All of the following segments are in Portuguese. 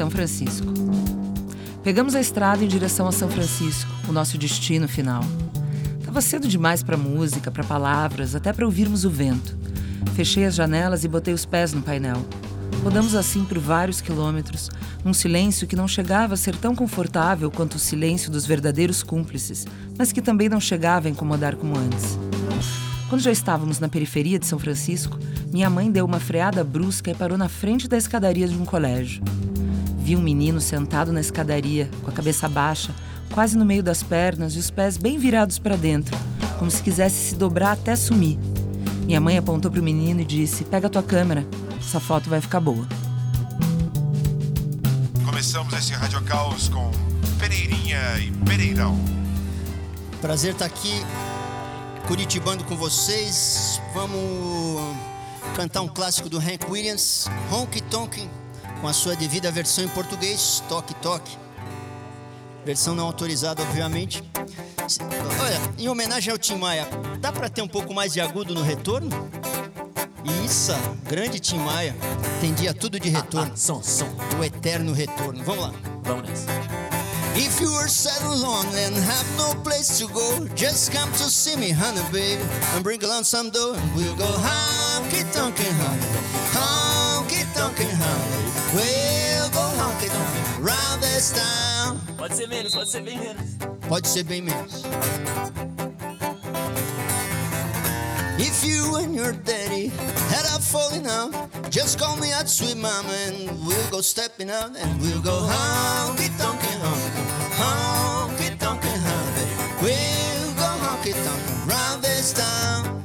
São Francisco. Pegamos a estrada em direção a São Francisco, o nosso destino final. Tava cedo demais para música, para palavras, até para ouvirmos o vento. Fechei as janelas e botei os pés no painel. Rodamos assim por vários quilômetros, num silêncio que não chegava a ser tão confortável quanto o silêncio dos verdadeiros cúmplices, mas que também não chegava a incomodar como antes. Quando já estávamos na periferia de São Francisco, minha mãe deu uma freada brusca e parou na frente da escadaria de um colégio. Vi um menino sentado na escadaria, com a cabeça baixa, quase no meio das pernas e os pés bem virados para dentro, como se quisesse se dobrar até sumir. Minha mãe apontou para o menino e disse: "Pega a tua câmera, essa foto vai ficar boa." Começamos esse Rádio Caos com Pereirinha e Pereirão. Prazer estar aqui, curitibando com vocês. Vamos cantar um clássico do Hank Williams, Honky Tonk, com a sua devida versão em português, Toque Toque. Versão não autorizada, obviamente. Olha, em homenagem ao Tim Maia, dá pra ter um pouco mais de agudo no retorno? Isso, grande Tim Maia. Entendia tudo de retorno. Som. O eterno retorno. Vamos lá. Vamos nessa. If you were sad and lonely and have no place to go, just come to see me, honey, baby, and bring along some dough, and we'll go honky tonkin', honey, honky tonkin', honey, we'll go honky tonkin' round this town. Pode ser menos, pode ser bem menos. Pode ser bem menos. If you and your daddy had a falling out, just call me out, sweet mama, and we'll go stepping out, and we'll go honky tonkin', honky tonkin', honky. We'll go honky tonkin' round this town.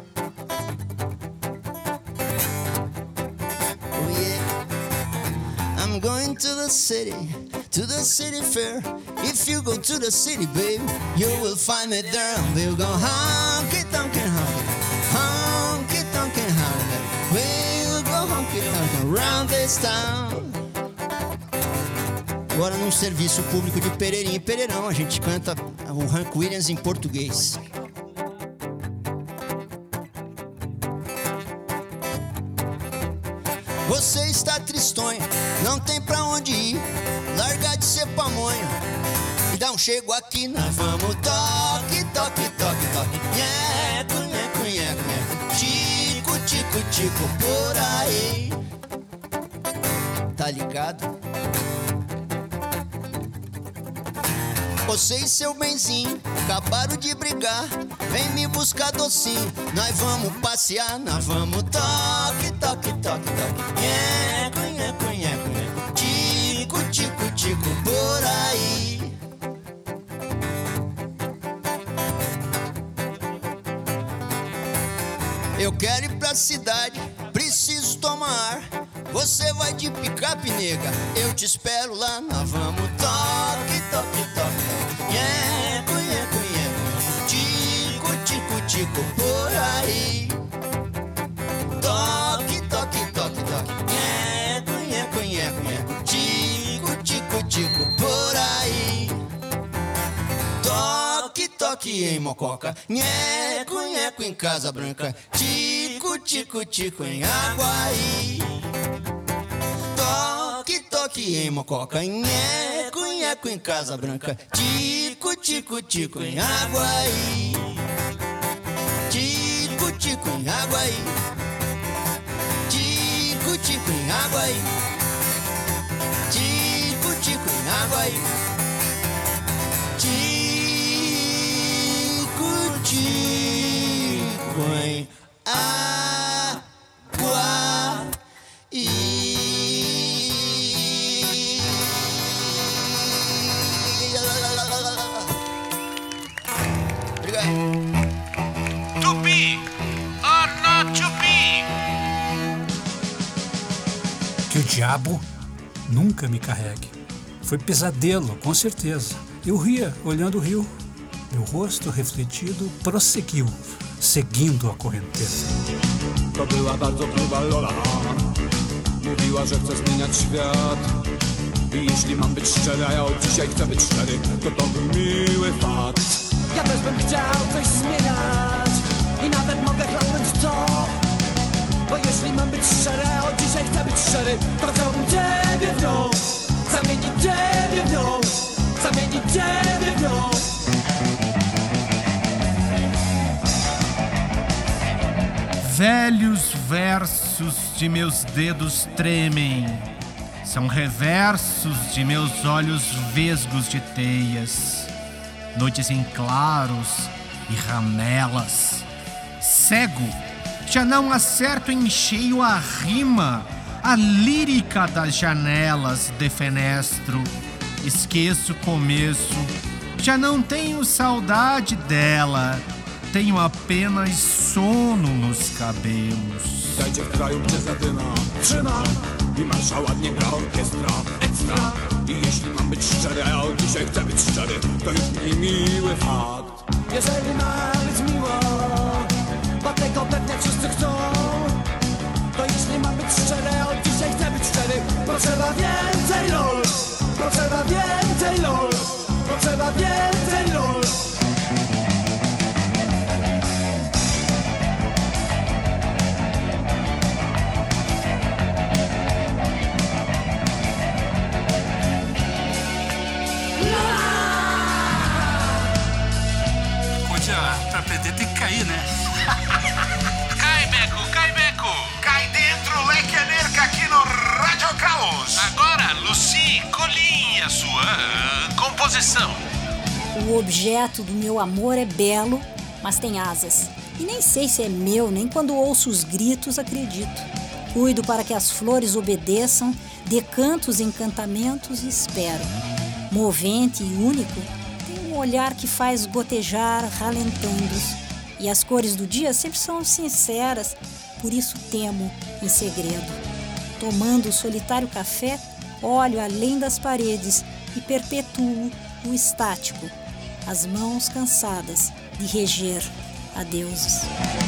Oh yeah, I'm going to the city fair. If you go to the city, babe, you will find me there. We'll go honky tonkin', honky tonkin', honky. We'll go honky tonkin' round this town. Agora num serviço público de Pereirinha e Pereirão, a gente canta o Hank Williams em português. Você está tristonha, não tem pra onde ir, largar de ser pamonha e dá um chego aqui. Nós vamos toque, toque, toque, toque, nheco, nheco, nheco, nheco, tico, tico, tico, por aí. Tá ligado? Você e seu benzinho acabaram de brigar, vem me buscar docinho, nós vamos passear, nós vamos toque, toque, toque, toque, nheco, nheco, nheco, nheco, tico, tico, tico, por aí. Eu quero ir pra cidade, preciso tomar ar, você vai de picape, nega, eu te espero lá, nós vamos toque, toque, toque, nheco, nheco, nheco, tico, tico, tico, por aí. Toque, toque, toque, toque, nheco, nheco, nheco, nheco, tico, tico, tico, por aí. Toque, toque em Mococa, nheco, nheco em Casa Branca, tico, tico, tico em Aguaí. Toque, toque em Mococa, nheco, nheco em Casa Branca, tico, tico, tico em Aguaí. Tico, tico em Aguaí. Tico, tico em Aguaí. Tico, tico em Aguaí. Tico, tico em Aguaí. To be or not to be? Que o diabo nunca me carregue. Foi pesadelo, com certeza. Eu ria olhando o rio. Meu rosto refletido prosseguiu, seguindo a correnteza. To była bardzo próba Lola. Mówiła, że chce zmieniać świat. I jeśli mam być szczery, a ja od dzisiaj chcę być szczery, to był miły fakt. Ja też bym chciał coś zmieniać i nawet mogę chlapnąć to. Bo jeśli mam być szczery, a od dzisiaj chcę być szczery, to chciałbym ciebie wziąć zamienić ciebie w nią, zamienić ciebie w nią. Velhos versos de meus dedos tremem, são reversos de meus olhos vesgos de teias, noites em claros e ramelas. Cego, já não acerto em cheio a rima, a lírica das janelas defenestro. Esqueço o começo, já não tenho saudade dela, tenho apenas sono nos cabelos. Witajcie w kraju, gdzie zadyma trzyma i marsza ładnie gra orkiestra ekstra. I jeśli mam być szczery, a ja od dzisiaj chcę być szczery, to już mniej miły fakt. Jeżeli ma być miło, bo tego pewnie wszyscy chcą, to jeśli mam być szczery, a od dzisiaj chcę być szczery, potrzeba więcej lol, potrzeba więcej lol, potrzeba więcej lol. Pra aprender tem que cair, né? Cai, Beco! Cai dentro, leque a nerca aqui no Rádio Caos. Agora, Lucy Colin, a sua composição. O objeto do meu amor é belo, mas tem asas. E nem sei se é meu, nem quando ouço os gritos acredito. Cuido para que as flores obedeçam, dê cantos e encantamentos e espero. Movente e único, tem um olhar que faz gotejar ralentando. E as cores do dia sempre são sinceras, por isso temo em segredo. Tomando o solitário café, olho além das paredes e perpetuo o estático, as mãos cansadas de reger a deuses.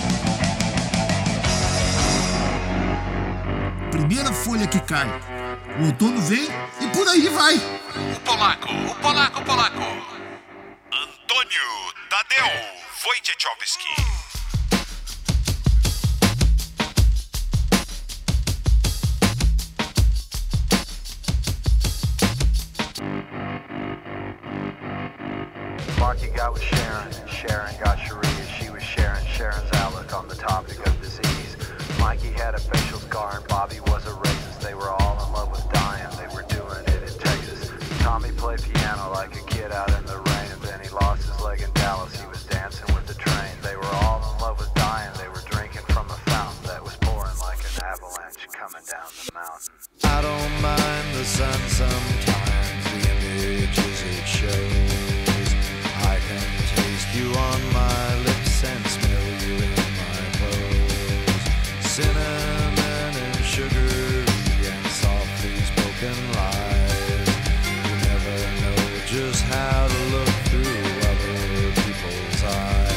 Primeira folha que cai, o outono vem e por aí vai. O polaco. Antônio Tadeu Wojciechowski. Marky got with Sharon, and Sharon got Sharia. She was sharing Sharon's outlook on the topic of disease. Mikey had a facial scar and Bobby was a racist. They were all in love with dying, they were doing it in Texas. Tommy played piano like a kid out in the rain, and then he lost his leg in Dallas. He was dancing with the train. They were all in love with dying, they were drinking from a fountain that was pouring like an avalanche coming down the mountain. I don't mind the sun sometimes, the images it shows. I can taste you on my lips and smell you in my clothes. Cinnamon and sugar and softly spoken lies. You never know just how to look through other people's eyes.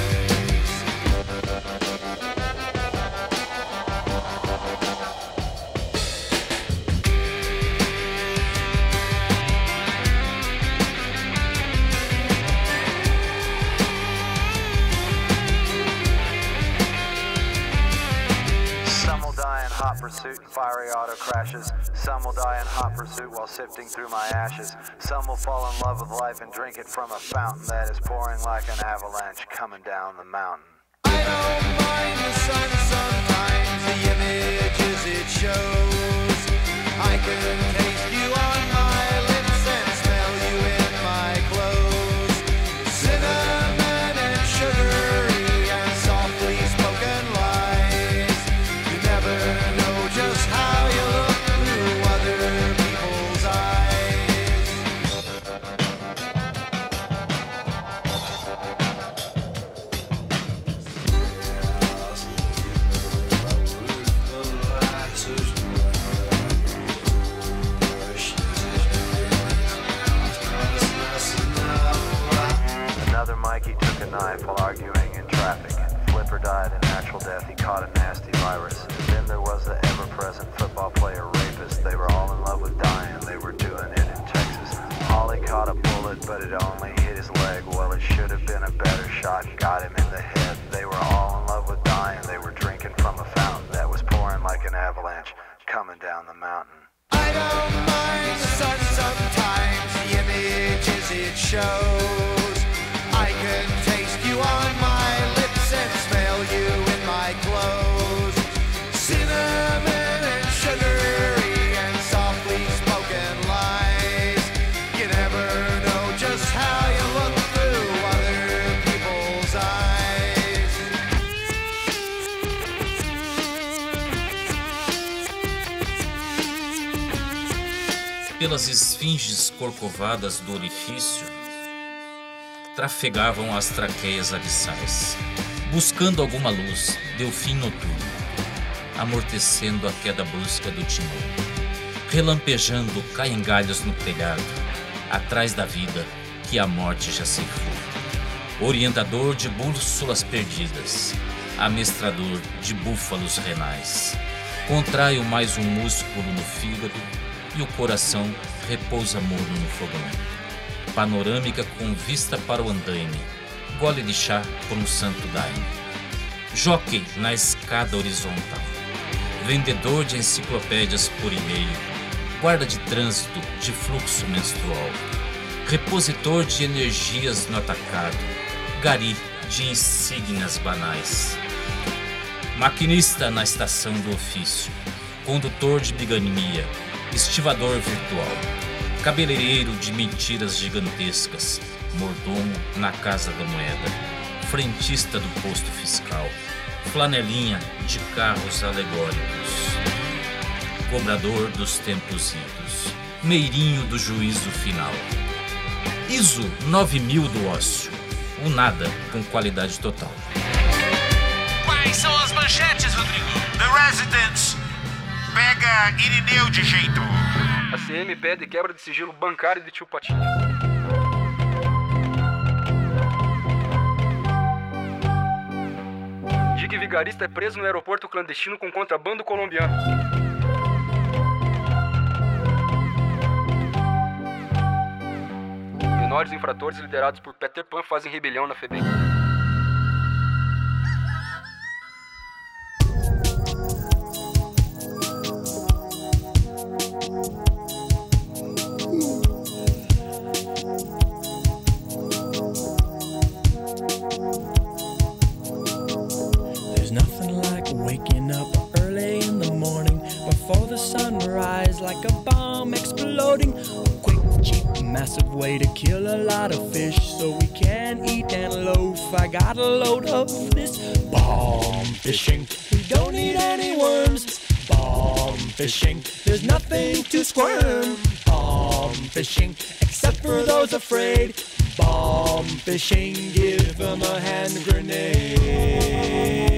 Hot pursuit and fiery auto crashes. Some will die in hot pursuit while sifting through my ashes. Some will fall in love with life and drink it from a fountain that is pouring like an avalanche coming down the mountain. I don't mind the sun sometimes, the images it shows. I can taste you on my lips and smell you in my clothes. Cinnamon and sugary and softly spoken lies. You never know just how you look through other people's eyes. Another Mikey took a knife while arguing in traffic. Flipper died a natural death, he caught a nasty virus. Then there was the ever-present football player rapist. They were all in love with dying, they were doing it in Texas. Ollie caught a bullet, but it only hit his leg. Well, it should have been a better shot, got him in the head. They were all in love with dying, they were drinking from a fountain that was pouring like an avalanche coming down the mountain. I don't mind the sun sometimes, the images it shows. I can taste you on my lips and smell you in my clothes. Cinnamon and sugary and softly spoken lies. You never know just how you look through other people's eyes. Pelas esfinges corcovadas do orifício, trafegavam as traqueias abissais. Buscando alguma luz, deu fim noturno, amortecendo a queda brusca do timão. Relampejando caengalhos no telhado, atrás da vida que a morte já ceifou. Orientador de bússolas perdidas, amestrador de búfalos renais. Contraio mais um músculo no fígado e o coração repousa morno no fogão. Panorâmica com vista para o andaime, gole de chá por um santo daime. Jockey na escada horizontal, vendedor de enciclopédias por e-mail, guarda de trânsito de fluxo menstrual, repositor de energias no atacado, gari de insígnias banais. Maquinista na estação do ofício, condutor de bigamia, estivador virtual, cabeleireiro de mentiras gigantescas, mordomo na casa da moeda, frentista do posto fiscal, flanelinha de carros alegóricos, cobrador dos tempos idos, meirinho do juízo final. ISO 9000 do ócio, o nada com qualidade total. Quais são as manchetes, Rodrigo? The Residents pega Irineu de jeito. A CM pede quebra de sigilo bancário de tio Patinho. Diga vigarista é preso no aeroporto clandestino com contrabando colombiano. Menores infratores liderados por Peter Pan fazem rebelião na FEBEM. Waking up early in the morning before the sunrise, like a bomb exploding. A quick, cheap, massive way to kill a lot of fish so we can eat and loaf. I got a load of this bomb fishing. We don't need any worms. Bomb fishing, there's nothing to squirm. Bomb fishing, except for those afraid. Bomb fishing, give them a hand grenade.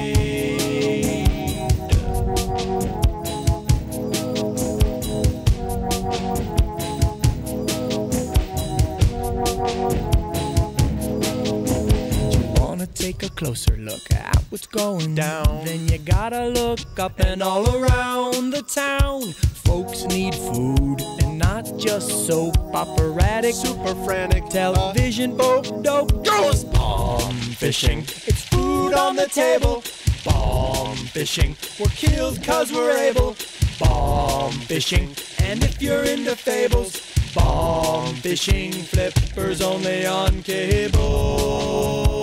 Take a closer look at what's going down. Then you gotta look up and all around the town. Folks need food and not just soap. Operatic, super frantic, television, dope goes bomb fishing. It's food on the table. Bomb fishing. We're killed cause we're able. Bomb fishing. And if you're into fables, bomb fishing. Flippers only on cable.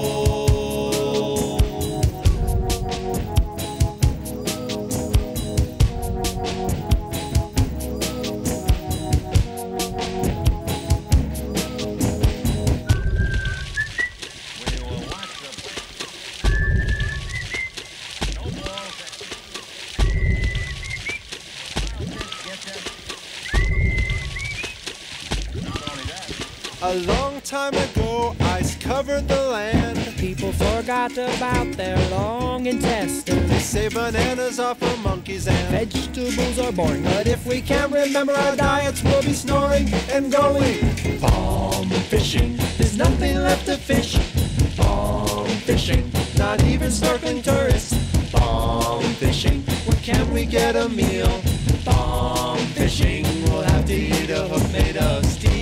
A long time ago, ice covered the land. People forgot about their long intestines. They say bananas are for monkeys and vegetables are boring. But if we can't remember our diets, we'll be snoring and going bomb fishing. There's nothing left to fish. Bomb fishing. Not even snorkeling tourists. Bomb fishing. Where can we get a meal? Bomb fishing. We'll have to eat a hook made of steel.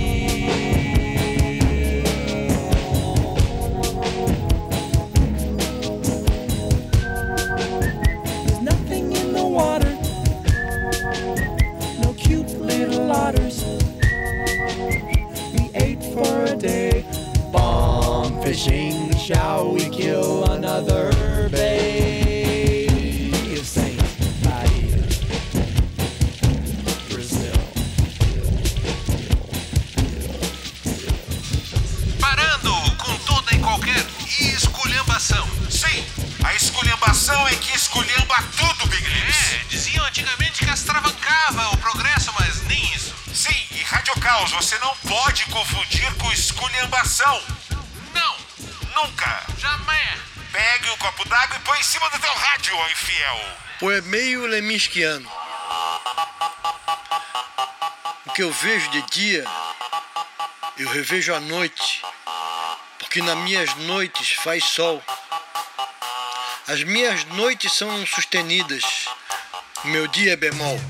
esculhambação é que esculhamba tudo, Big Lips. Diziam antigamente que astravancava o progresso, mas nem isso. Sim, e Rádio Caos você não pode confundir com esculhambação. Não. Nunca. Jamais. Pegue um copo d'água e põe em cima do teu rádio, ó infiel. Ou é meio leminskiano. O que eu vejo de dia, eu revejo à noite, porque nas minhas noites faz sol. As minhas noites são sustenidas, o meu dia é bemol.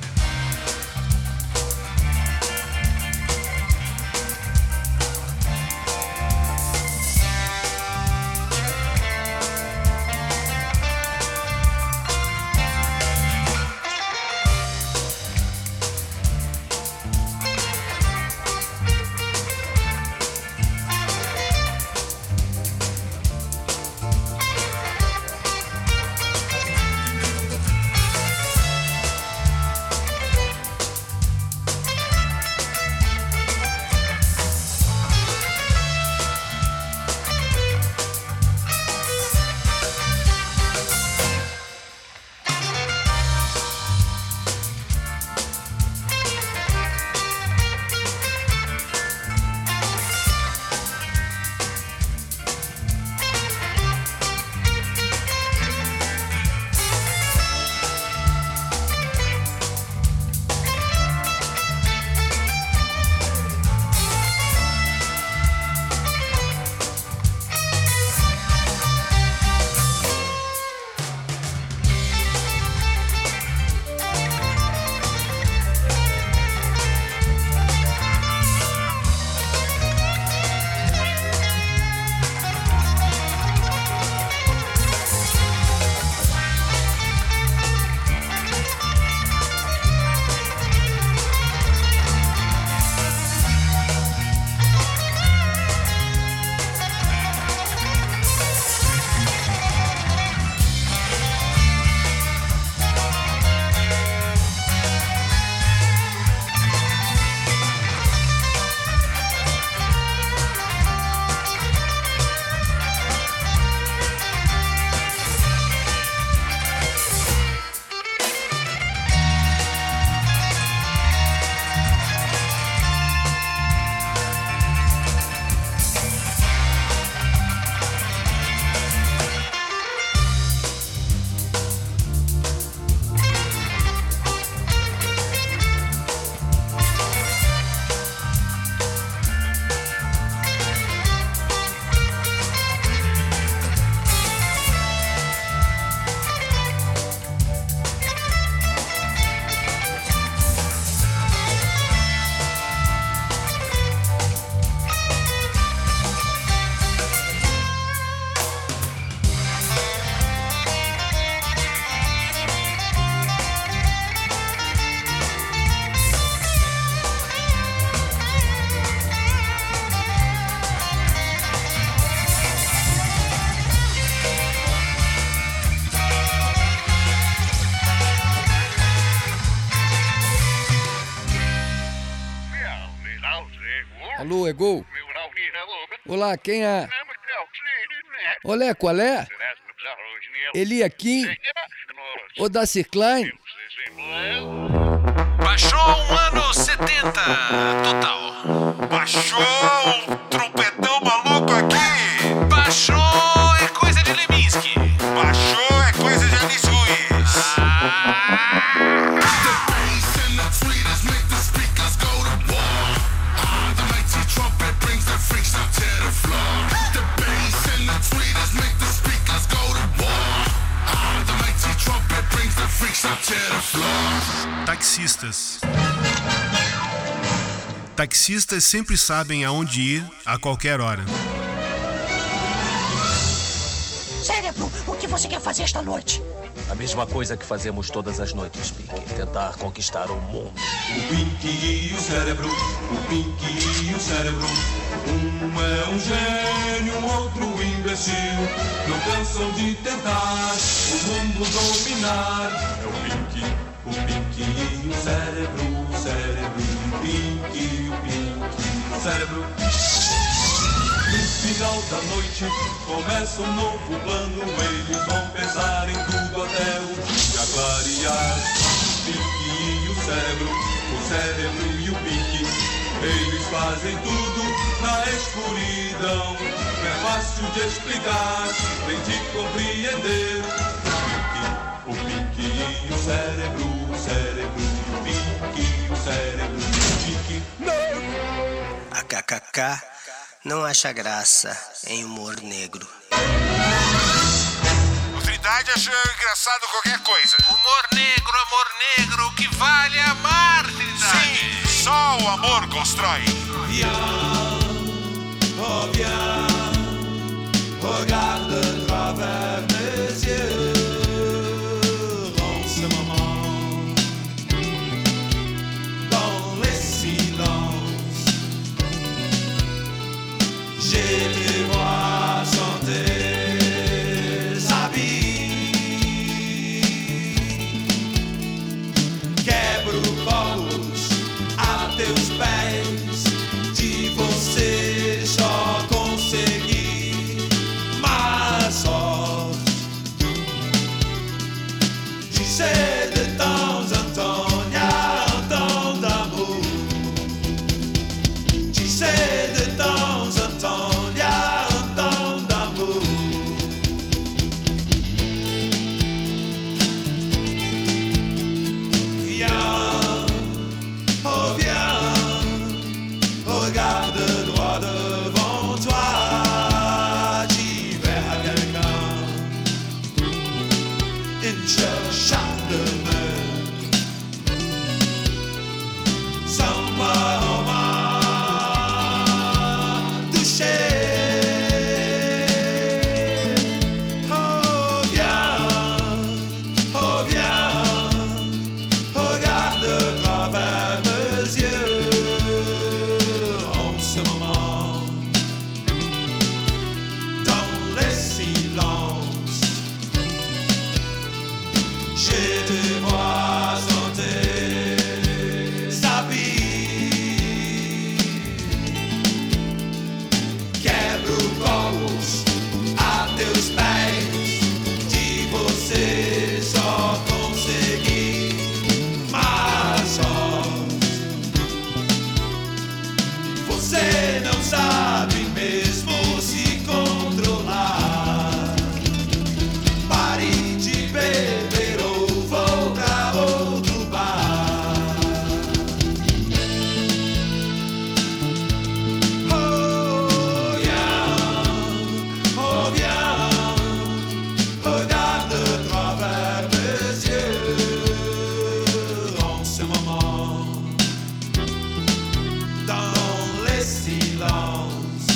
Alô, é Gol? Olá, quem é? Olé, qual é? Eli aqui? O da Klein? Baixou um ano 70 total. Baixou um trompetão maluco aqui. Baixou é coisa de Leminski. Baixou é coisa de Alice Ruiz. Taxistas. Taxistas sempre sabem aonde ir a qualquer hora. Cérebro, o que você quer fazer esta noite? A mesma coisa que fazemos todas as noites, Pink. Tentar conquistar o mundo. O Pink e o cérebro, o Pink e o cérebro. Um é um gênio, o outro imbecil. Não cansam de tentar o mundo dominar. É o Pink e o cérebro, o cérebro. O Pink, o cérebro. final da noite começa um novo plano. Eles vão pensar em tudo até o dia clarear. O Pink e o cérebro e o Pink, eles fazem tudo na escuridão. Não é fácil de explicar, nem de compreender. O Pink e o cérebro e o Pink, o cérebro e o Pink. A KKK não acha graça em humor negro. O Trindade achou engraçado qualquer coisa. Amor negro, o que vale é amar, Trindade. Sim, só o amor constrói. Viens, oh viens, regarde à travers mes yeux. En ce moment, dans les silences, j'ai tes voix sans tes habits. Quebro povos a teus pés. De você só consegui má sorte. Tu sais, de temps en temps, y a un temps d'amour. Tu sais, de temps en temps, y a un temps d'amour. Viens, oh viens, regarde droit devant toi. J'y vais à quelqu'un, une cherche de me sans moi on m'a touché. Oh viens, regarde travers mes yeux. En ce moment, dans les silences, j'ai tes voix sans tes habits. Quebro povos a teus pés. De você só consegui má sorte. Você não sabe mesmo se controlar. Pare de beber ou vou pra outro bar. Oh viens, regarde travers mes yeux. En ce moment, dans les silences,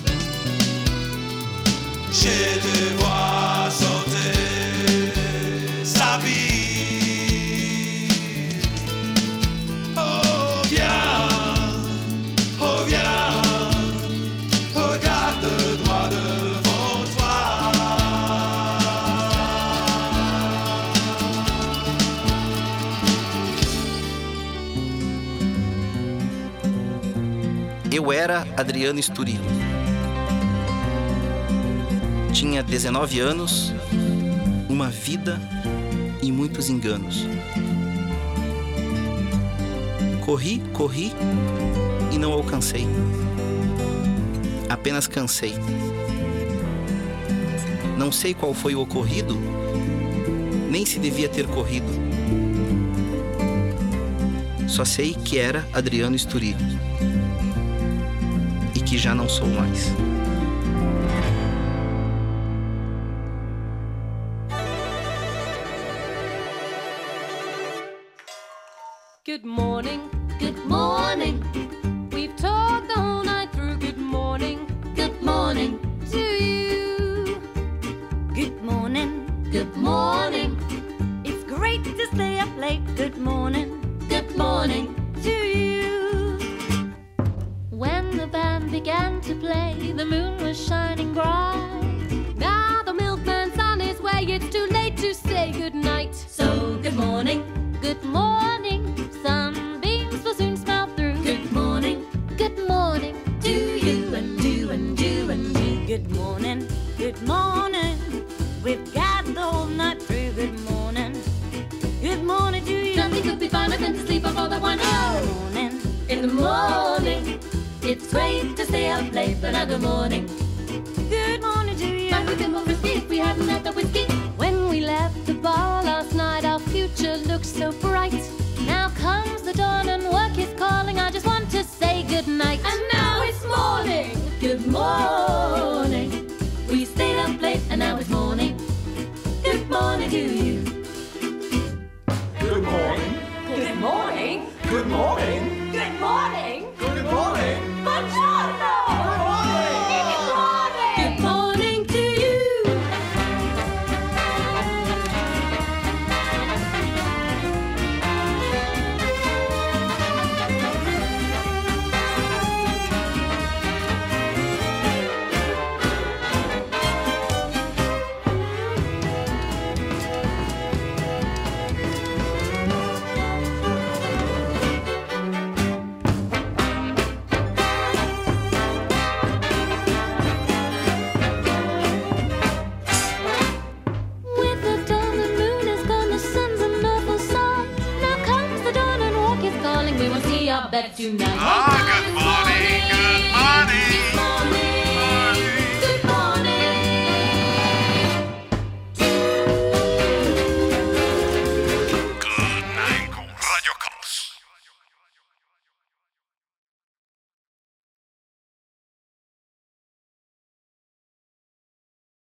j'ai tes voix sans tes habits. Oh viens, regarde droit devant toi. Eu era Adriano Esturilo. Tinha 19 anos, uma vida e muitos enganos. Corri e não alcancei. Apenas cansei. Não sei qual foi o ocorrido, nem se devia ter corrido. Só sei que era Adriano Esturilo e que já não sou mais. Good morning, good morning. We've talked all night through. Good morning to you. Good morning. Good morning. It's great to stay up late. Good morning to you. When the band began to play, the moon was shining bright. Now the milkman's on his way. It's too late to say good night. So good morning Sunbeams will soon smile through. Good morning to you and you and you and you. great to stay up late, but now good morning. Good morning to you. Might have been more risky if we hadn't had the whiskey. When we left the bar last night, our future looked so bright. Now comes the dawn and work is calling. I just want to say good night. And now it's morning. Good morning. We stayed up late and now it's morning. Good morning to you. Good morning. Good morning. Good morning. Good morning. Good morning. Buongiorno. Good morning. Good morning to you. Bet tonight. Good morning, good morning.